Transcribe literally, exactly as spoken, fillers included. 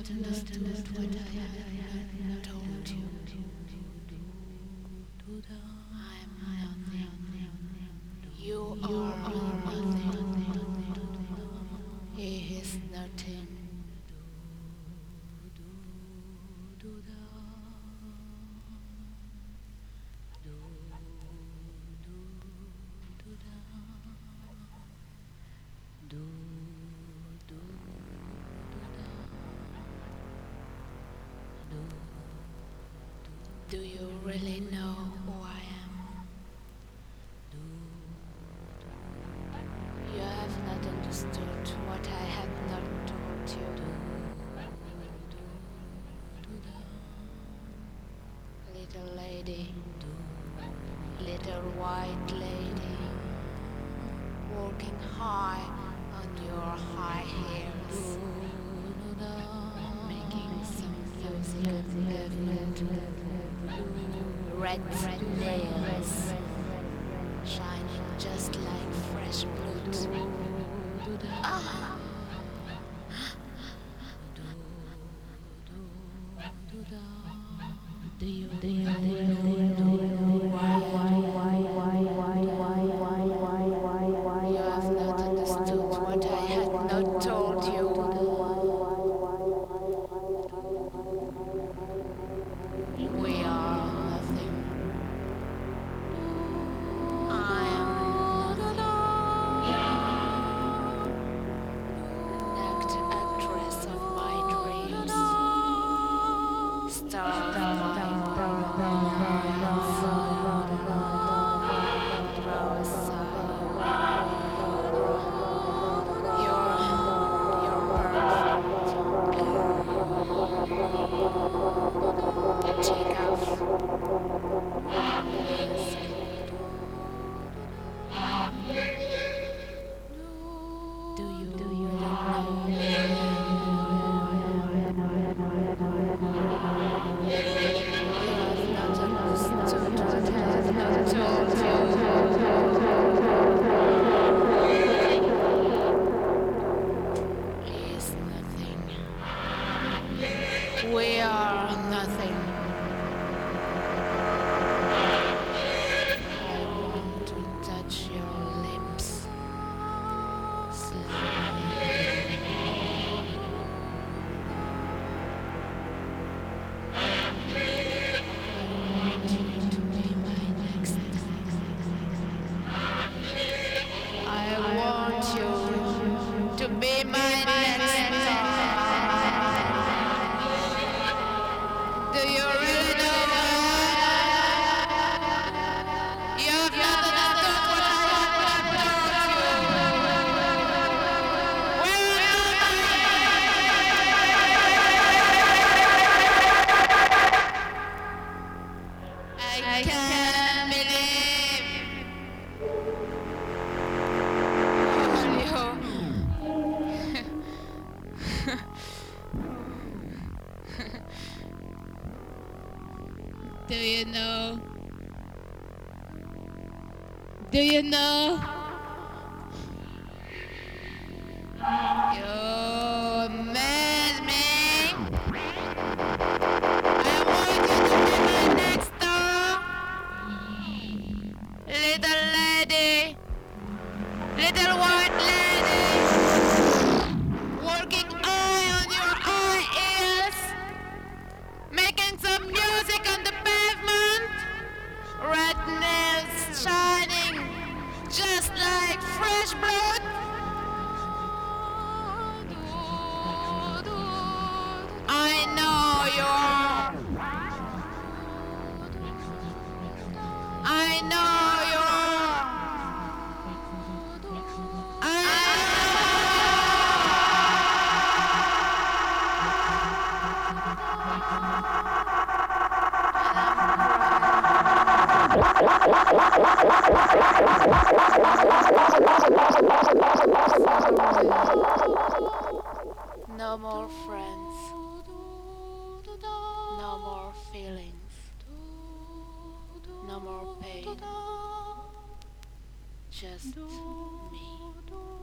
not understood what I have told you. I am nothing. You are nothing. He is nothing. Do you really know who I am? You have not understood what I have not told you. Little lady, little white lady, walking high on your high heels, making some music on pavement, red, red nails, shining just like fresh blood. Ah. Do you, do you, do you, do you, do you, why, why, why, why, why, why, why, why, why, why, you have not understood what I had not told you. We are nothing. I am nothing. Act actress of my dreams. Star of my throw aside. You're, you're perfect. Take off. Do you, do you know? Is nothing. We are nothing. I want to touch your lips. I want you to be my next star. Do you really know why? You have not understood what I have told you. Where am I? I can't believe. Do you know? Do you know? You made me. I want you to be my next door. Little lady. Little white lady. Walking eye on your eye ears. Making some music on the pavement. Red nails shining just like fresh blood. I know you're. I know you're. No more friends. No more feelings. No more pain. Just me.